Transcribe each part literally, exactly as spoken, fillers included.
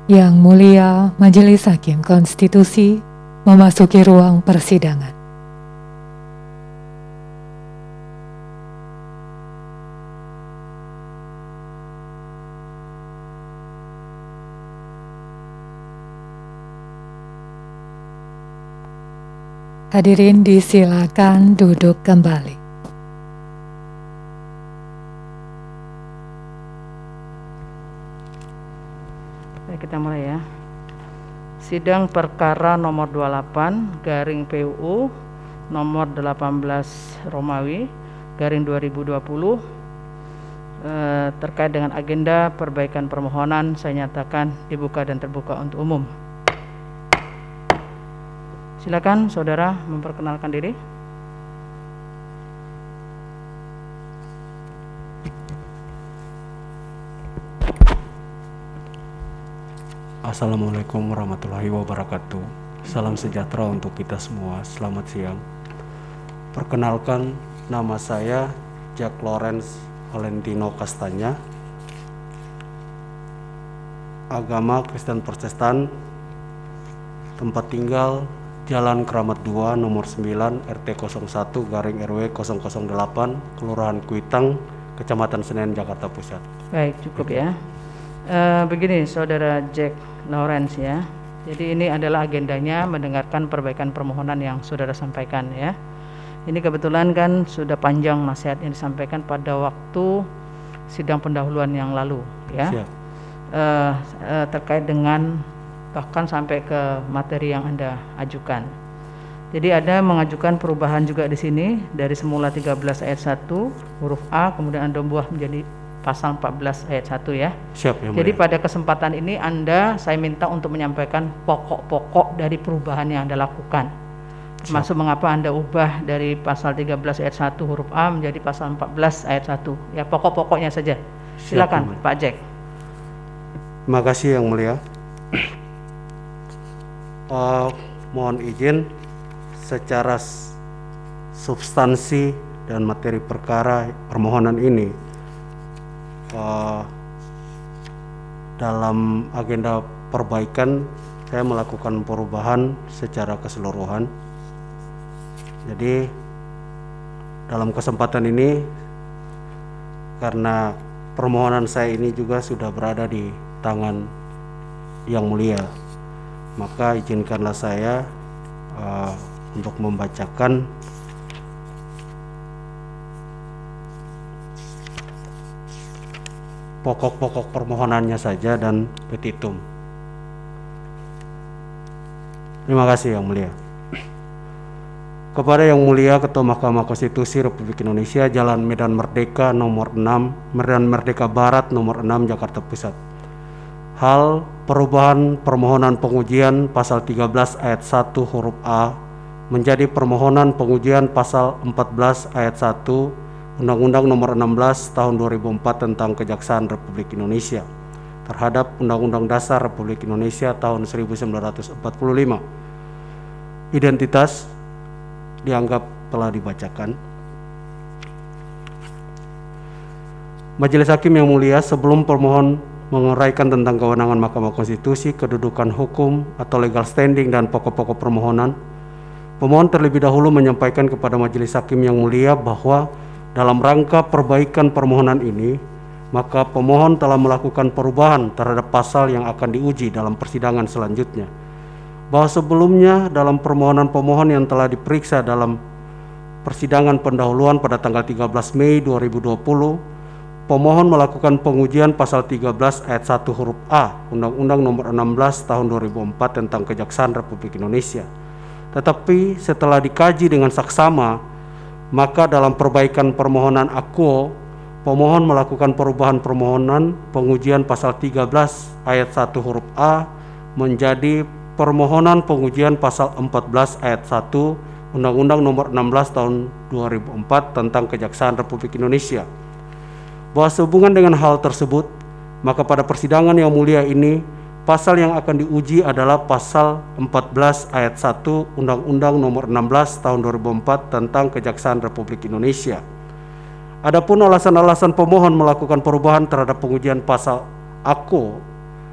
Yang Mulia Majelis Hakim Konstitusi memasuki ruang persidangan. Hadirin disilakan duduk kembali. Baik, kita mulai ya. Sidang perkara nomor dua puluh delapan garing P U U nomor delapan belas Romawi garing dua ribu dua puluh eh, terkait dengan agenda perbaikan permohonan saya nyatakan dibuka dan terbuka untuk umum. Silakan saudara memperkenalkan diri. Assalamualaikum warahmatullahi wabarakatuh. Salam sejahtera untuk kita semua. Selamat siang. Perkenalkan, nama saya Jack Lawrence Valentino Castanya. Agama Kristen Protestan. Tempat tinggal Jalan Keramat dua nomor sembilan R T nol satu garing R W nol nol delapan Kelurahan Kuitang, Kecamatan Senen, Jakarta Pusat. Baik, cukup ya. Uh, begini saudara Jack Lawrence ya. Jadi ini adalah agendanya mendengarkan perbaikan permohonan yang saudara sampaikan ya. Ini kebetulan kan sudah panjang nasihat yang disampaikan pada waktu sidang pendahuluan yang lalu ya. Siap. Uh, uh, terkait dengan bahkan sampai ke materi yang Anda ajukan. Jadi ada mengajukan perubahan juga di sini dari semula tiga belas ayat satu huruf A kemudian Anda buah menjadi pasal empat belas ayat satu ya. Siap, ya. Jadi pada kesempatan ini Anda saya minta untuk menyampaikan pokok-pokok dari perubahan yang Anda lakukan. Termasuk mengapa Anda ubah dari pasal tiga belas ayat satu huruf A menjadi pasal empat belas ayat satu. Ya, pokok-pokoknya saja. Silakan Siap, Pak Jack. Terima kasih Yang Mulia. Uh, mohon izin secara substansi dan materi perkara permohonan ini uh, dalam agenda perbaikan saya melakukan perubahan secara keseluruhan. Jadi dalam kesempatan ini karena permohonan saya ini juga sudah berada di tangan Yang Mulia, maka izinkanlah saya uh, untuk membacakan pokok-pokok permohonannya saja dan petitum. Terima kasih Yang Mulia. Kepada Yang Mulia Ketua Mahkamah Konstitusi Republik Indonesia, Jalan Medan Merdeka nomor enam, Medan Merdeka Barat nomor enam, Jakarta Pusat. Hal perubahan permohonan pengujian pasal tiga belas ayat satu huruf A menjadi permohonan pengujian pasal empat belas ayat satu Undang-Undang nomor enam belas tahun dua ribu empat tentang Kejaksaan Republik Indonesia terhadap Undang-Undang Dasar Republik Indonesia tahun seribu sembilan ratus empat puluh lima. Identitas dianggap telah dibacakan. Majelis Hakim yang mulia, sebelum permohon menguraikan tentang kewenangan Mahkamah Konstitusi, kedudukan hukum atau legal standing dan pokok-pokok permohonan, pemohon terlebih dahulu menyampaikan kepada Majelis Hakim yang mulia bahwa dalam rangka perbaikan permohonan ini, maka pemohon telah melakukan perubahan terhadap pasal yang akan diuji dalam persidangan selanjutnya. Bahwa sebelumnya dalam permohonan pemohon yang telah diperiksa dalam persidangan pendahuluan pada tanggal tiga belas Mei dua ribu dua puluh, pemohon melakukan pengujian pasal tiga belas ayat satu huruf A Undang-Undang nomor enam belas tahun dua ribu empat tentang Kejaksaan Republik Indonesia. Tetapi setelah dikaji dengan saksama, maka dalam perbaikan permohonan akuo, pemohon melakukan perubahan permohonan pengujian pasal tiga belas ayat satu huruf A menjadi permohonan pengujian pasal empat belas ayat satu Undang-Undang nomor enam belas tahun dua ribu empat tentang Kejaksaan Republik Indonesia. Bahwa sehubungan dengan hal tersebut, maka pada persidangan yang mulia ini, pasal yang akan diuji adalah pasal empat belas ayat satu Undang-Undang nomor enam belas tahun dua ribu empat tentang Kejaksaan Republik Indonesia. Adapun alasan-alasan pemohon melakukan perubahan terhadap pengujian pasal A K U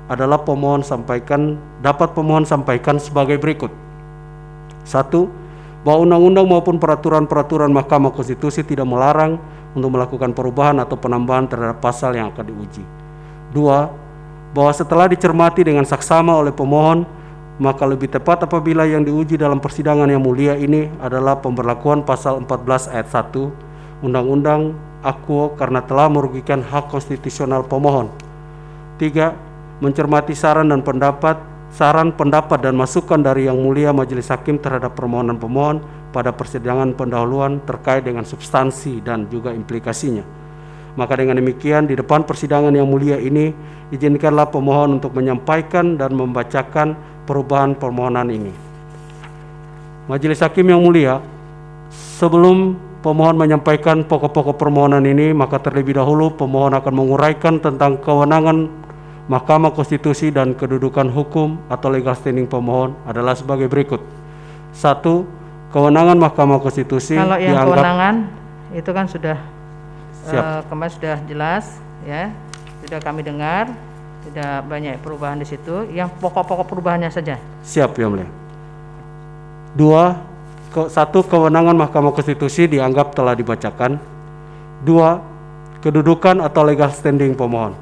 adalah pemohon sampaikan dapat pemohon sampaikan sebagai berikut. Satu, bahwa undang-undang maupun peraturan-peraturan Mahkamah Konstitusi tidak melarang untuk melakukan perubahan atau penambahan terhadap pasal yang akan diuji. Dua, bahwa setelah dicermati dengan saksama oleh pemohon, maka lebih tepat apabila yang diuji dalam persidangan yang mulia ini adalah pemberlakuan pasal empat belas ayat satu Undang-Undang Akuo karena telah merugikan hak konstitusional pemohon. Tiga, mencermati saran dan pendapat saran pendapat dan masukan dari Yang Mulia Majelis Hakim terhadap permohonan pemohon pada persidangan pendahuluan terkait dengan substansi dan juga implikasinya. Maka dengan demikian di depan persidangan yang mulia ini izinkanlah pemohon untuk menyampaikan dan membacakan perubahan permohonan ini. Majelis Hakim yang mulia, sebelum pemohon menyampaikan pokok-pokok permohonan ini, maka terlebih dahulu pemohon akan menguraikan tentang kewenangan Mahkamah Konstitusi dan kedudukan hukum atau legal standing pemohon adalah sebagai berikut. Satu, kewenangan Mahkamah Konstitusi. Kalau yang dianggap, kewenangan itu kan sudah uh, Siap. kemarin sudah jelas ya, sudah kami dengar, tidak banyak perubahan di situ. Yang pokok-pokok perubahannya saja. Siap Yang Mulia. Dua, ke, satu kewenangan Mahkamah Konstitusi dianggap telah dibacakan. Dua, kedudukan atau legal standing pemohon.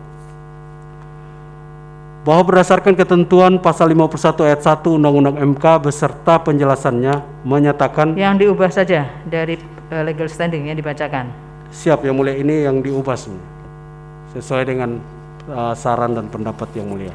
Bahwa berdasarkan ketentuan pasal lima puluh satu ayat satu Undang-Undang M K beserta penjelasannya menyatakan. Yang diubah saja dari uh, legal standing yang dibacakan. Siap Yang Mulia, ini yang diubah sesuai dengan uh, saran dan pendapat Yang Mulia.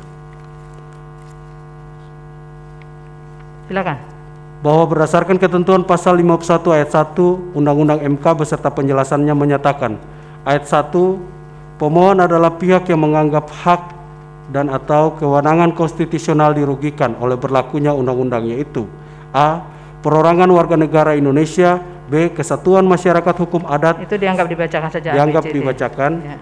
Silakan. Bahwa berdasarkan ketentuan pasal lima puluh satu ayat satu Undang-Undang M K beserta penjelasannya menyatakan ayat satu, pemohon adalah pihak yang menganggap hak dan atau kewenangan konstitusional dirugikan oleh berlakunya undang-undang, yaitu A. perorangan warga negara Indonesia, B. kesatuan masyarakat hukum adat. Itu dianggap dibacakan saja. Dianggap A B C D. dibacakan. Ya.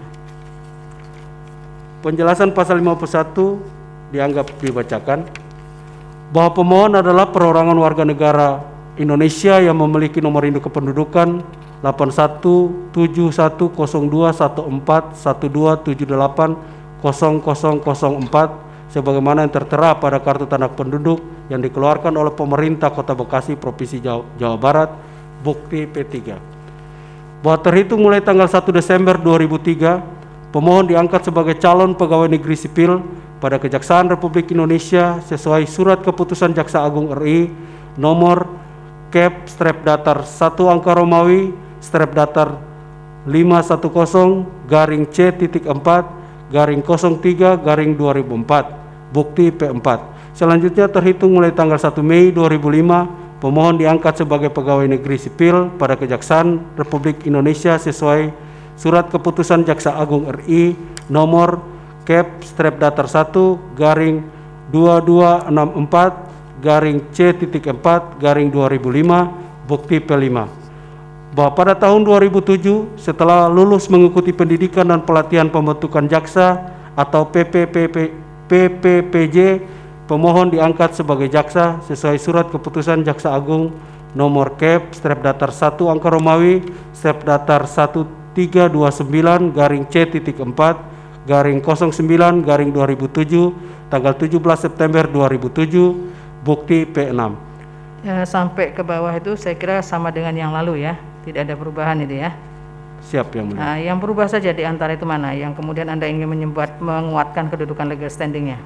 Penjelasan pasal lima puluh satu dianggap dibacakan. Bahwa pemohon adalah perorangan warga negara Indonesia yang memiliki nomor induk kependudukan delapan satu tujuh satu nol dua satu empat satu dua tujuh delapan nol nol nol empat sebagaimana yang tertera pada kartu tanda penduduk yang dikeluarkan oleh pemerintah Kota Bekasi Provinsi Jawa, Jawa Barat, bukti P tiga. Bahwa terhitung mulai tanggal satu Desember dua ribu tiga, pemohon diangkat sebagai calon pegawai negeri sipil pada Kejaksaan Republik Indonesia sesuai surat keputusan Jaksa Agung R I nomor Kep strep datar satu angka Romawi strep datar lima satu nol garing C titik empat garing nol tiga garing dua ribu empat, bukti P empat. Selanjutnya terhitung mulai tanggal satu Mei dua ribu lima, pemohon diangkat sebagai pegawai negeri sipil pada Kejaksaan Republik Indonesia sesuai surat keputusan Jaksa Agung R I nomor Kep strep datar satu garing dua dua enam empat garing C titik empat garing dua ribu lima, bukti P lima. Bahwa pada tahun dua ribu tujuh setelah lulus mengikuti pendidikan dan pelatihan pembentukan jaksa atau P P P P P P P J, pemohon diangkat sebagai jaksa sesuai surat keputusan Jaksa Agung nomor Kep strep datar satu angka Romawi strep datar satu tiga dua sembilan garing C titik empat garing nol sembilan garing dua ribu tujuh tanggal tujuh belas September dua ribu tujuh, bukti P enam. Ya, sampai ke bawah itu saya kira sama dengan yang lalu ya, tidak ada perubahan itu ya. Siap Yang Mulia. Nah, yang berubah saja di antara itu mana yang kemudian Anda ingin menyebut, menguatkan kedudukan legal standingnya?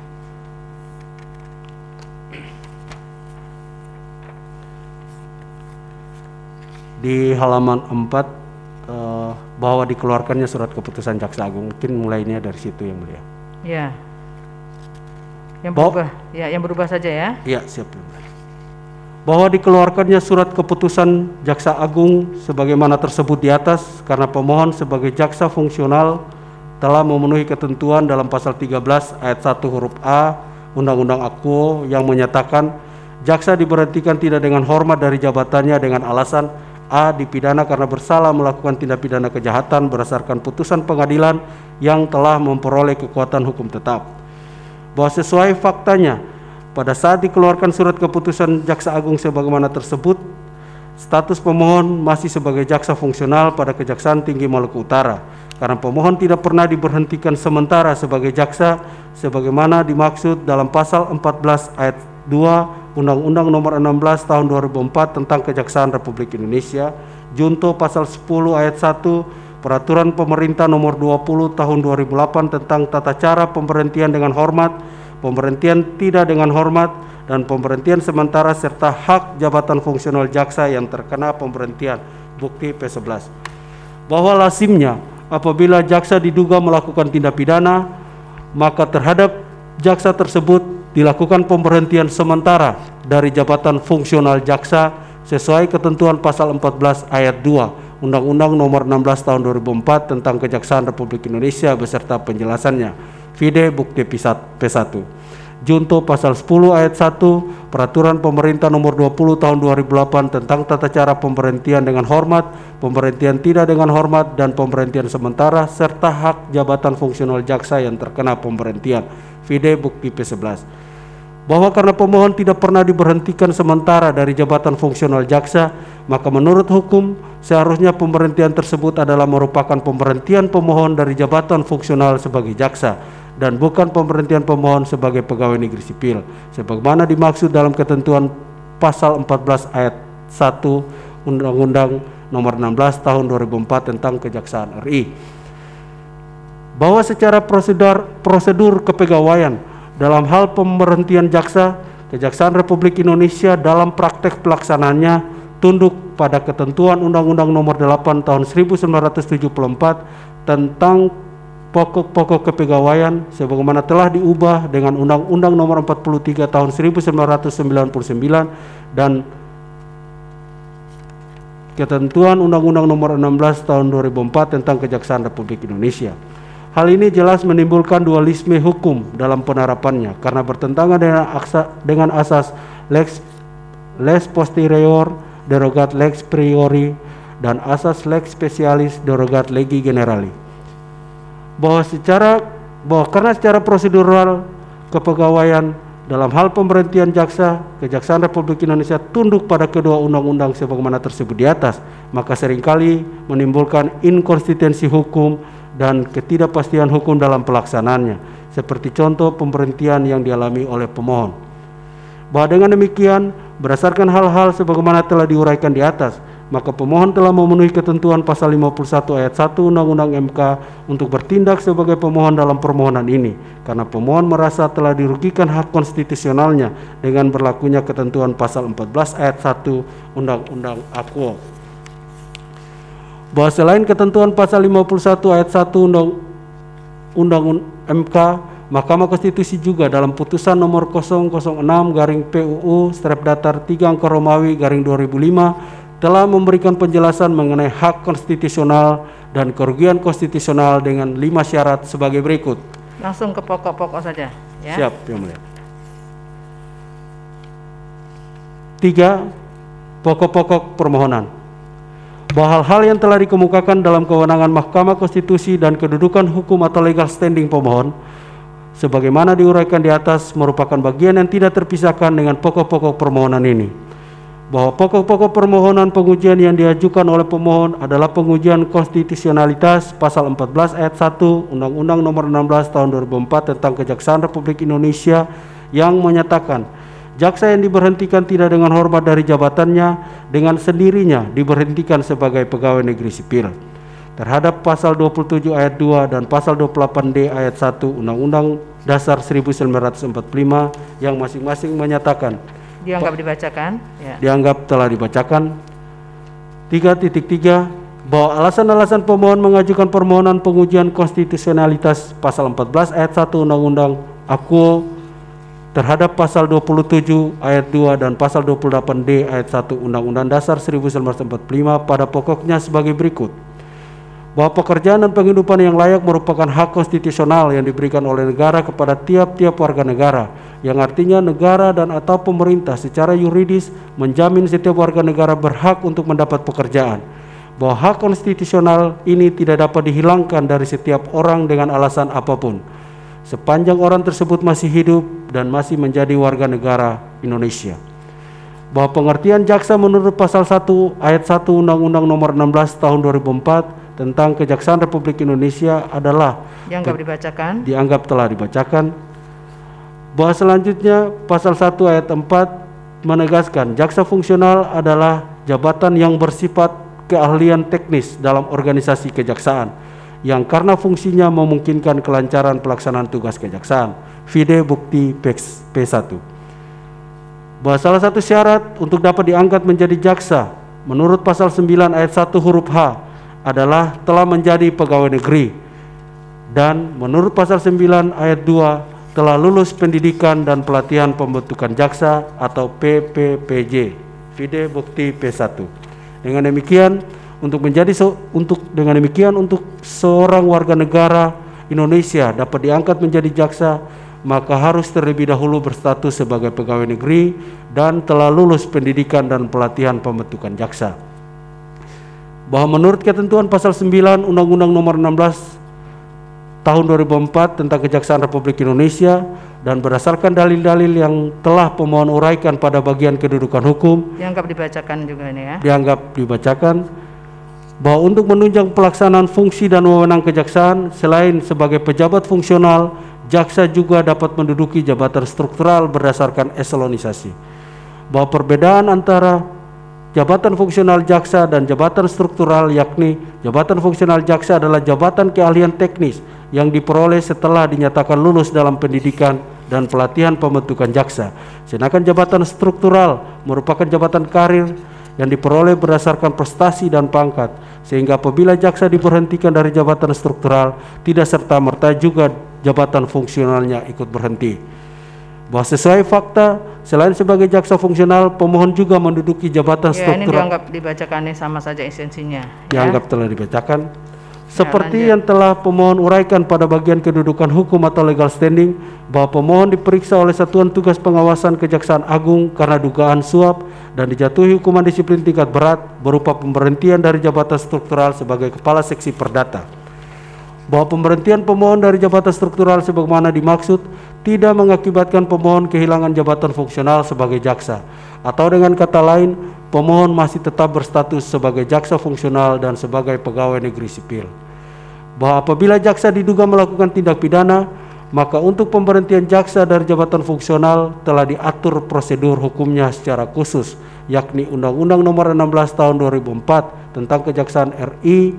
Di halaman empat eh, bahwa dikeluarkannya surat keputusan Jaksa Agung, mungkin mulainya dari situ Yang Mulia. Ya. Yang Bahwa, berubah, ya yang berubah saja ya. Iya, siap Yang Mulia. Bahwa dikeluarkannya surat keputusan Jaksa Agung sebagaimana tersebut di atas karena pemohon sebagai jaksa fungsional telah memenuhi ketentuan dalam pasal tiga belas ayat satu huruf A Undang-Undang Akuo yang menyatakan jaksa diberhentikan tidak dengan hormat dari jabatannya dengan alasan A. dipidana karena bersalah melakukan tindak pidana kejahatan berdasarkan putusan pengadilan yang telah memperoleh kekuatan hukum tetap. Bahwa sesuai faktanya pada saat dikeluarkan surat keputusan Jaksa Agung sebagaimana tersebut, status pemohon masih sebagai jaksa fungsional pada Kejaksaan Tinggi Maluku Utara. karena pemohon tidak pernah diberhentikan sementara sebagai jaksa sebagaimana dimaksud dalam pasal empat belas ayat dua Undang-Undang Nomor enam belas Tahun dua ribu empat tentang Kejaksaan Republik Indonesia, junto pasal sepuluh ayat satu Peraturan Pemerintah Nomor dua puluh Tahun dua ribu delapan tentang tata cara pemberhentian dengan hormat, pemberhentian tidak dengan hormat, dan pemberhentian sementara serta hak jabatan fungsional jaksa yang terkena pemberhentian. Bukti P sebelas. Bahwa lazimnya apabila jaksa diduga melakukan tindak pidana, maka terhadap jaksa tersebut dilakukan pemberhentian sementara dari jabatan fungsional jaksa sesuai ketentuan pasal empat belas ayat dua Undang-Undang Nomor enam belas Tahun dua ribu empat tentang Kejaksaan Republik Indonesia beserta penjelasannya. Vide bukti P satu. Junto pasal sepuluh ayat satu Peraturan Pemerintah Nomor dua puluh Tahun dua ribu delapan tentang tata cara pemberhentian dengan hormat, pemberhentian tidak dengan hormat, dan pemberhentian sementara serta hak jabatan fungsional jaksa yang terkena pemberhentian. Vide bukti P sebelas. Bahwa karena pemohon tidak pernah diberhentikan sementara dari jabatan fungsional jaksa, maka menurut hukum seharusnya pemberhentian tersebut adalah merupakan pemberhentian pemohon dari jabatan fungsional sebagai jaksa dan bukan pemberhentian pemohon sebagai pegawai negeri sipil sebagaimana dimaksud dalam ketentuan pasal empat belas ayat satu Undang-Undang Nomor enam belas Tahun dua ribu empat tentang Kejaksaan R I. Bahwa secara prosedur prosedur kepegawaian dalam hal pemberhentian jaksa, Kejaksaan Republik Indonesia dalam praktek pelaksananya tunduk pada ketentuan Undang-Undang Nomor delapan Tahun seribu sembilan ratus tujuh puluh empat tentang pokok-pokok kepegawaian sebagaimana telah diubah dengan Undang-Undang Nomor empat puluh tiga Tahun seribu sembilan ratus sembilan puluh sembilan dan ketentuan Undang-Undang Nomor enam belas Tahun dua ribu empat tentang Kejaksaan Republik Indonesia. Hal ini jelas menimbulkan dualisme hukum dalam penerapannya karena bertentangan dengan, aksa, dengan asas lex, lex posterior derogat lex priori dan asas lex specialis derogat legi generali. Bahwa secara bahwa karena secara prosedural kepegawaian dalam hal pemberhentian jaksa, Kejaksaan Republik Indonesia tunduk pada kedua undang-undang sebagaimana tersebut di atas, maka seringkali menimbulkan inkonsistensi hukum dan ketidakpastian hukum dalam pelaksanaannya, seperti contoh pemberhentian yang dialami oleh pemohon. Bahwa dengan demikian, berdasarkan hal-hal sebagaimana telah diuraikan di atas, maka pemohon telah memenuhi ketentuan pasal lima puluh satu ayat satu Undang-Undang M K untuk bertindak sebagai pemohon dalam permohonan ini, karena pemohon merasa telah dirugikan hak konstitusionalnya dengan berlakunya ketentuan pasal empat belas ayat satu Undang-Undang Aquo. Bahwa selain ketentuan pasal lima puluh satu ayat satu Undang-Undang M K, Mahkamah Konstitusi juga dalam putusan nomor nol nol enam garing P U U strip datar tiga angka Romawi garing dua ribu lima telah memberikan penjelasan mengenai hak konstitusional dan kerugian konstitusional dengan lima syarat sebagai berikut. Langsung ke pokok-pokok saja, ya. Siap, Yang Mulia. Tiga, pokok-pokok permohonan. Bahwa hal-hal yang telah dikemukakan dalam kewenangan Mahkamah Konstitusi dan kedudukan hukum atau legal standing pemohon sebagaimana diuraikan di atas merupakan bagian yang tidak terpisahkan dengan pokok-pokok permohonan ini. Bahwa pokok-pokok permohonan pengujian yang diajukan oleh pemohon adalah pengujian konstitusionalitas pasal empat belas ayat satu Undang-Undang Nomor enam belas Tahun dua ribu empat tentang Kejaksaan Republik Indonesia yang menyatakan jaksa yang diberhentikan tidak dengan hormat dari jabatannya dengan sendirinya diberhentikan sebagai pegawai negeri sipil. Terhadap pasal dua puluh tujuh ayat dua dan pasal dua puluh delapan D ayat satu Undang-Undang Dasar seribu sembilan ratus empat puluh lima yang masing-masing menyatakan dianggap dibacakan, ya. Dianggap telah dibacakan. tiga titik tiga bahwa alasan-alasan pemohon mengajukan permohonan pengujian konstitusionalitas pasal empat belas ayat satu Undang-Undang Aquo terhadap pasal dua puluh tujuh ayat dua dan pasal dua puluh delapan D ayat satu Undang-Undang Dasar seribu sembilan ratus empat puluh lima pada pokoknya sebagai berikut. Bahwa pekerjaan dan penghidupan yang layak merupakan hak konstitusional yang diberikan oleh negara kepada tiap-tiap warga negara, yang artinya negara dan atau pemerintah secara yuridis menjamin setiap warga negara berhak untuk mendapat pekerjaan. Bahwa hak konstitusional ini tidak dapat dihilangkan dari setiap orang dengan alasan apapun, sepanjang orang tersebut masih hidup dan masih menjadi warga negara Indonesia. Bahwa pengertian jaksa menurut pasal satu ayat satu Undang-Undang Nomor enam belas Tahun dua ribu empat tentang Kejaksaan Republik Indonesia adalah dianggap dibacakan. Dianggap telah dibacakan. Bahwa selanjutnya pasal satu ayat empat menegaskan jaksa fungsional adalah jabatan yang bersifat keahlian teknis dalam organisasi kejaksaan yang karena fungsinya memungkinkan kelancaran pelaksanaan tugas kejaksaan. Vide bukti P satu. Bahwa salah satu syarat untuk dapat diangkat menjadi jaksa menurut pasal sembilan ayat satu huruf H adalah telah menjadi pegawai negeri, dan menurut pasal sembilan ayat dua telah lulus pendidikan dan pelatihan pembentukan jaksa atau P P P J. Vide bukti P satu. Dengan demikian untuk menjadi so, untuk dengan demikian untuk seorang warga negara Indonesia dapat diangkat menjadi jaksa, maka harus terlebih dahulu berstatus sebagai pegawai negeri dan telah lulus pendidikan dan pelatihan pembentukan jaksa. Bahwa menurut ketentuan pasal sembilan Undang-Undang Nomor enam belas Tahun dua ribu empat tentang Kejaksaan Republik Indonesia dan berdasarkan dalil-dalil yang telah pemohon uraikan pada bagian kedudukan hukum, dianggap dibacakan juga ini ya. Dianggap dibacakan bahwa untuk menunjang pelaksanaan fungsi dan wewenang kejaksaan selain sebagai pejabat fungsional, jaksa juga dapat menduduki jabatan struktural berdasarkan eselonisasi. Bahwa perbedaan antara jabatan fungsional jaksa dan jabatan struktural yakni jabatan fungsional jaksa adalah jabatan keahlian teknis yang diperoleh setelah dinyatakan lulus dalam pendidikan dan pelatihan pembentukan jaksa. Sedangkan jabatan struktural merupakan jabatan karir yang diperoleh berdasarkan prestasi dan pangkat, sehingga apabila jaksa diberhentikan dari jabatan struktural, tidak serta-merta juga jabatan fungsionalnya ikut berhenti. Bahwa sesuai fakta, selain sebagai jaksa fungsional, pemohon juga menduduki jabatan ya, struktural. Ini dianggap dibacakan ini sama saja esensinya. Dianggap ya. telah dibacakan. Seperti ya, yang telah pemohon uraikan pada bagian kedudukan hukum atau legal standing, bahwa pemohon diperiksa oleh Satuan Tugas Pengawasan Kejaksaan Agung karena dugaan suap dan dijatuhi hukuman disiplin tingkat berat berupa pemberhentian dari jabatan struktural sebagai Kepala Seksi Perdata. Bahwa pemberhentian pemohon dari jabatan struktural sebagaimana dimaksud tidak mengakibatkan pemohon kehilangan jabatan fungsional sebagai jaksa, atau dengan kata lain, pemohon masih tetap berstatus sebagai jaksa fungsional dan sebagai pegawai negeri sipil. Bahwa apabila jaksa diduga melakukan tindak pidana, maka untuk pemberhentian jaksa dari jabatan fungsional telah diatur prosedur hukumnya secara khusus, yakni Undang-Undang Nomor enam belas Tahun dua ribu empat tentang Kejaksaan R I,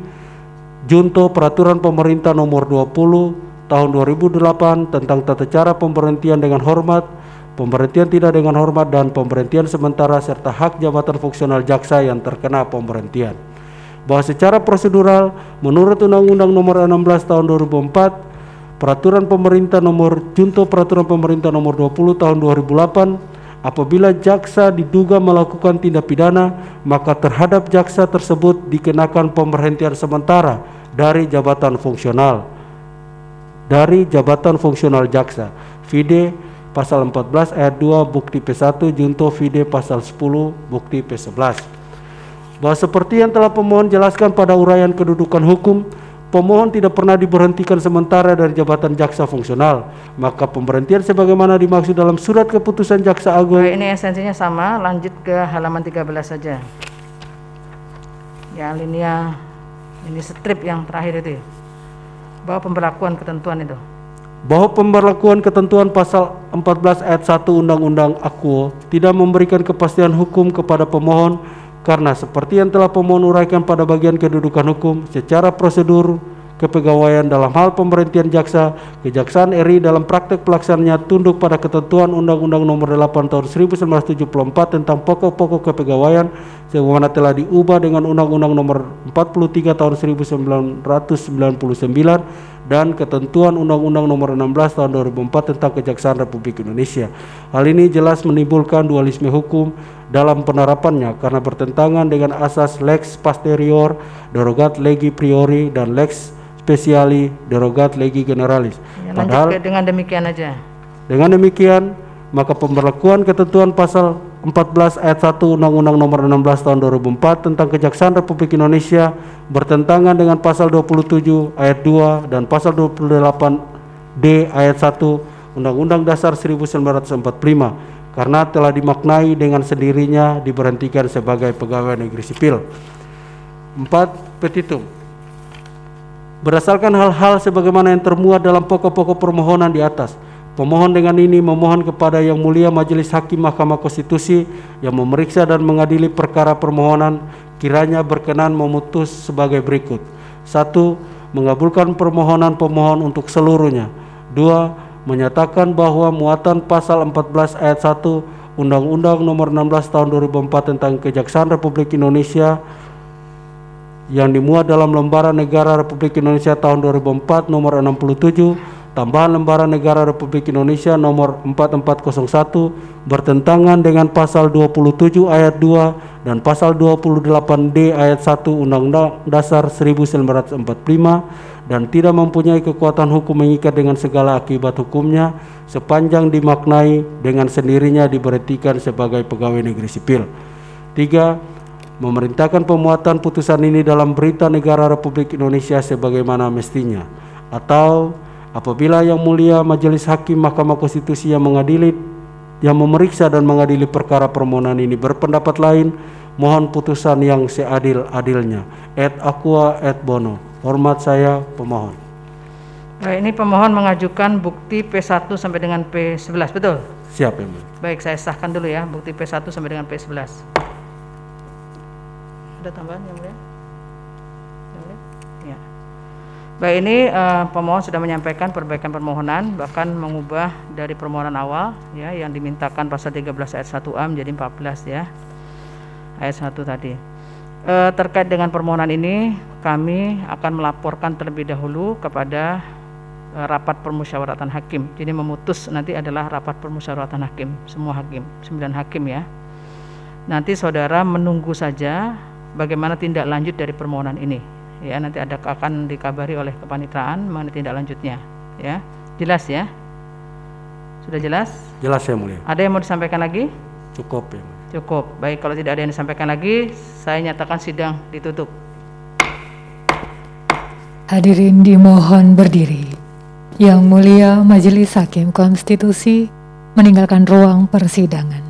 Junto Peraturan Pemerintah Nomor dua puluh Tahun dua ribu delapan tentang tata cara pemberhentian dengan hormat, pemberhentian tidak dengan hormat, dan pemberhentian sementara serta hak jabatan fungsional jaksa yang terkena pemberhentian. Bahwa secara prosedural menurut Undang-Undang Nomor enam belas Tahun dua ribu empat, Peraturan Pemerintah Nomor Junto Peraturan Pemerintah Nomor dua puluh Tahun dua ribu delapan, apabila jaksa diduga melakukan tindak pidana, maka terhadap jaksa tersebut dikenakan pemberhentian sementara dari jabatan fungsional dari jabatan fungsional jaksa. Vide pasal empat belas ayat dua bukti P satu junto vide pasal sepuluh bukti P sebelas. Bahwa seperti yang telah pemohon jelaskan pada uraian kedudukan hukum, pemohon tidak pernah diberhentikan sementara dari jabatan jaksa fungsional, maka pemberhentian sebagaimana dimaksud dalam surat keputusan Jaksa Agung. Nah, ini esensinya sama, lanjut ke halaman tiga belas saja. Ya, alinea ini strip yang terakhir itu ya. Bahwa pemberlakuan ketentuan itu. Bahwa pemberlakuan ketentuan pasal empat belas ayat satu Undang-Undang Akwo tidak memberikan kepastian hukum kepada pemohon, karena seperti yang telah pemohon uraikan pada bagian kedudukan hukum, secara prosedur kepegawaian dalam hal pemberhentian jaksa, Kejaksaan R I dalam praktek pelaksanaannya tunduk pada ketentuan Undang-Undang Nomor delapan Tahun seribu sembilan ratus tujuh puluh empat tentang pokok-pokok kepegawaian sebagaimana telah diubah dengan Undang-Undang Nomor empat puluh tiga Tahun seribu sembilan ratus sembilan puluh sembilan dan ketentuan Undang-Undang Nomor enam belas Tahun dua ribu empat tentang Kejaksaan Republik Indonesia. Hal ini jelas menimbulkan dualisme hukum dalam penerapannya karena bertentangan dengan asas lex posterior derogat legi priori dan lex speciali derogat legi generalis. Ya, Padahal lanjut dengan demikian aja. Dengan demikian, maka pemberlakuan ketentuan pasal empat belas ayat satu Undang-Undang Nomor enam belas Tahun dua ribu empat tentang Kejaksaan Republik Indonesia bertentangan dengan pasal dua puluh tujuh ayat dua dan pasal dua puluh delapan D ayat satu Undang-Undang Dasar seribu sembilan ratus empat puluh lima karena telah dimaknai dengan sendirinya diberhentikan sebagai pegawai negeri sipil. empat. Petitum. Berdasarkan hal-hal sebagaimana yang termuat dalam pokok-pokok permohonan di atas, pemohon dengan ini memohon kepada Yang Mulia Majelis Hakim Mahkamah Konstitusi yang memeriksa dan mengadili perkara permohonan kiranya berkenan memutus sebagai berikut. Satu, mengabulkan permohonan pemohon untuk seluruhnya. Dua, menyatakan bahwa muatan pasal empat belas ayat satu Undang-Undang Nomor enam belas Tahun dua ribu empat tentang Kejaksaan Republik Indonesia yang dimuat dalam Lembaran Negara Republik Indonesia tahun dua ribu empat nomor enam puluh tujuh, tambahan Lembaran Negara Republik Indonesia nomor empat empat nol satu bertentangan dengan pasal dua puluh tujuh ayat dua dan pasal dua puluh delapan D ayat satu Undang-Undang Dasar seribu sembilan ratus empat puluh lima dan tidak mempunyai kekuatan hukum mengikat dengan segala akibat hukumnya sepanjang dimaknai dengan sendirinya diberhentikan sebagai pegawai negeri sipil. Tiga, memerintahkan pemuatan putusan ini dalam Berita Negara Republik Indonesia sebagaimana mestinya, atau apabila Yang Mulia Majelis Hakim Mahkamah Konstitusi yang mengadili, yang memeriksa dan mengadili perkara permohonan ini berpendapat lain, mohon putusan yang seadil-adilnya. Et aqua et bono. Hormat saya pemohon. Baik, ini pemohon mengajukan bukti P satu sampai dengan P sebelas, betul? Siap, ya, Mulia. Baik, saya sahkan dulu ya bukti P satu sampai dengan P sebelas. Ada tambahan Yang Mulia? Yang Mulia? Ya. Baik, ini uh, pemohon sudah menyampaikan perbaikan permohonan, bahkan mengubah dari permohonan awal ya yang dimintakan pasal tiga belas ayat satu A menjadi empat belas ya. Ayat satu tadi. Uh, terkait dengan permohonan ini, kami akan melaporkan terlebih dahulu kepada uh, rapat permusyawaratan hakim. Jadi memutus nanti adalah rapat permusyawaratan hakim, semua hakim, sembilan hakim ya. Nanti saudara menunggu saja bagaimana tindak lanjut dari permohonan ini ya, nanti ada akan dikabari oleh kepanitraan mengenai tindak lanjutnya ya. Jelas ya? Sudah jelas? Jelas, ya Mulia. Ada yang mau disampaikan lagi? Cukup, ya Mulia. Cukup. Baik, kalau tidak ada yang disampaikan lagi, saya nyatakan sidang ditutup. Hadirin dimohon berdiri. Yang Mulia Majelis Hakim Konstitusi meninggalkan ruang persidangan.